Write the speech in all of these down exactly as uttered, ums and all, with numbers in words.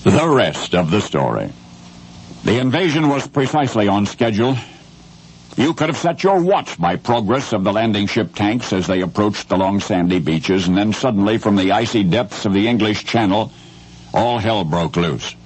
The rest of the story. The invasion was precisely on schedule. You could have set your watch by progress of the landing ship tanks as they approached the long sandy beaches, and then suddenly from the icy depths of the English Channel, all hell broke loose.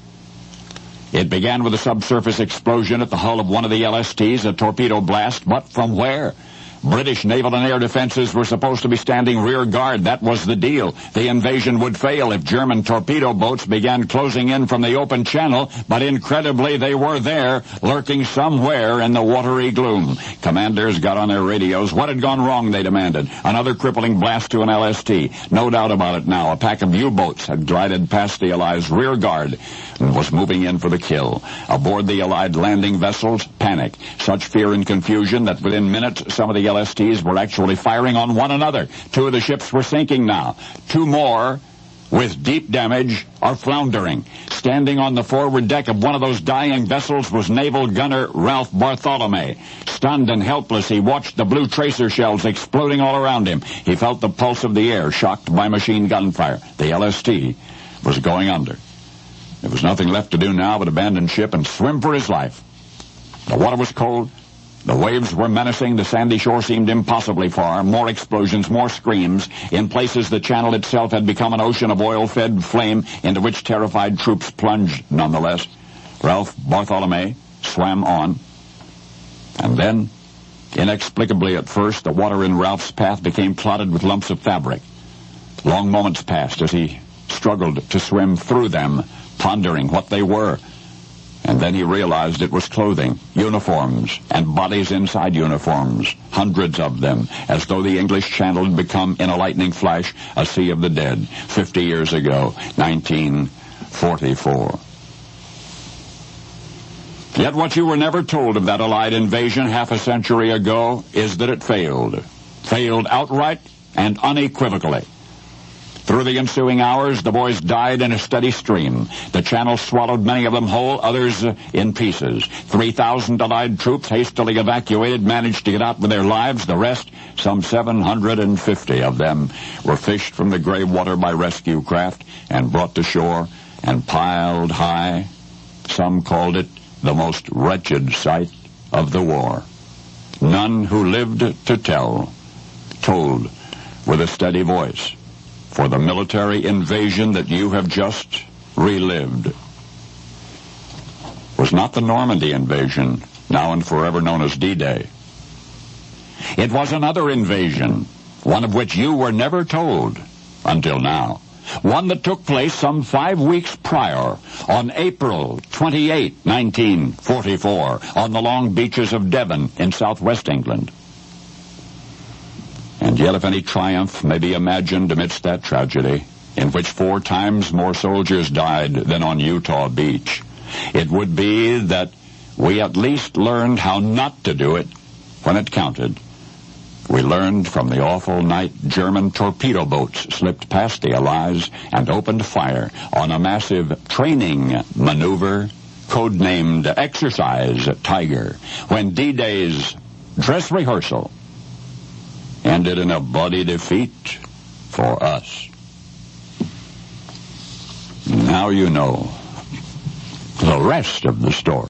It began with a subsurface explosion at the hull of one of the L S Ts, a torpedo blast, but from where? British naval and air defenses were supposed to be standing rear guard. That was the deal. The invasion would fail if German torpedo boats began closing in from the open channel, but incredibly they were there, lurking somewhere in the watery gloom. Commanders got on their radios. What had gone wrong, they demanded. Another crippling blast to an L S T. No doubt about it now. A pack of U-boats had glided past the Allies' rear guard and was moving in for the kill. Aboard the Allied landing vessels, panic. Such fear and confusion that within minutes some of the L S Ts were actually firing on one another. Two of the ships were sinking now. Two more, with deep damage, are floundering. Standing on the forward deck of one of those dying vessels was naval gunner Ralph Bartholomew. Stunned and helpless, he watched the blue tracer shells exploding all around him. He felt the pulse of the air, shocked by machine gun fire. The L S T was going under. There was nothing left to do now but abandon ship and swim for his life. The water was cold. The waves were menacing. The sandy shore seemed impossibly far. More explosions, more screams. In places, the channel itself had become an ocean of oil-fed flame into which terrified troops plunged nonetheless. Ralph Bartholomew swam on. And then, inexplicably at first, the water in Ralph's path became clotted with lumps of fabric. Long moments passed as he struggled to swim through them, pondering what they were. And then he realized it was clothing, uniforms, and bodies inside uniforms, hundreds of them, as though the English Channel had become, in a lightning flash, a sea of the dead, fifty years ago, nineteen forty-four. Yet what you were never told of that Allied invasion half a century ago is that it failed. Failed outright and unequivocally. Through the ensuing hours, the boys died in a steady stream. The Channel swallowed many of them whole, others uh, in pieces. Three thousand Allied troops, hastily evacuated, managed to get out with their lives. The rest, some seven hundred fifty of them, were fished from the gray water by rescue craft and brought to shore and piled high. Some called it the most wretched sight of the war. None who lived to tell told with a steady voice. For the military invasion that you have just relived was not the Normandy invasion, now and forever known as D-Day. It was another invasion, one of which you were never told until now. One that took place some five weeks prior, on April twenty-eighth, nineteen forty-four, on the long beaches of Devon in southwest England. And yet if any triumph may be imagined amidst that tragedy, in which four times more soldiers died than on Utah Beach, it would be that we at least learned how not to do it when it counted. We learned from the awful night German torpedo boats slipped past the Allies and opened fire on a massive training maneuver codenamed Exercise Tiger, when D-Day's dress rehearsal ended in a bloody defeat for us. Now you know the rest of the story.